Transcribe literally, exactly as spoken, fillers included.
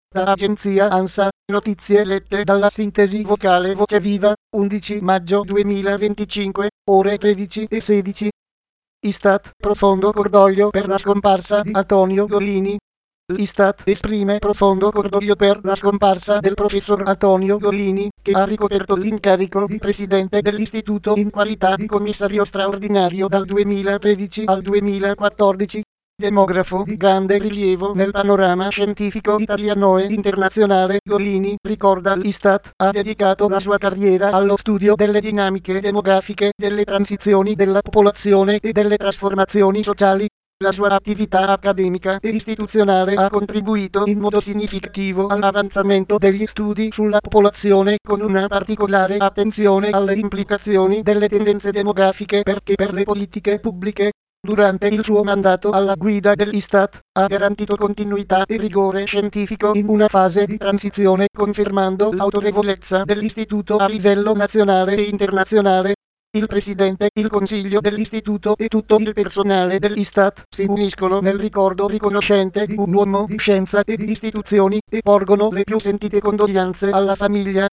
Da agenzia ANSA, notizie lette dalla sintesi vocale Voce Viva, undici maggio duemilaventicinque, ore tredici e sedici. Istat, profondo cordoglio per la scomparsa di Antonio Golini. L'Istat esprime profondo cordoglio per la scomparsa del professor Antonio Golini, che ha ricoperto l'incarico di presidente dell'istituto in qualità di commissario straordinario dal duemilatredici al duemilaquattordici. Demografo di grande rilievo nel panorama scientifico italiano e internazionale, Golini, ricorda l'Istat, ha dedicato la sua carriera allo studio delle dinamiche demografiche, delle transizioni della popolazione e delle trasformazioni sociali. La sua attività accademica e istituzionale ha contribuito in modo significativo all'avanzamento degli studi sulla popolazione, con una particolare attenzione alle implicazioni delle tendenze demografiche perché per le politiche pubbliche. Durante il suo mandato alla guida dell'Istat, ha garantito continuità e rigore scientifico in una fase di transizione, confermando l'autorevolezza dell'istituto a livello nazionale e internazionale. Il Presidente, il Consiglio dell'Istituto e tutto il personale dell'Istat si uniscono nel ricordo riconoscente di un uomo di scienza e di istituzioni e porgono le più sentite condoglianze alla famiglia,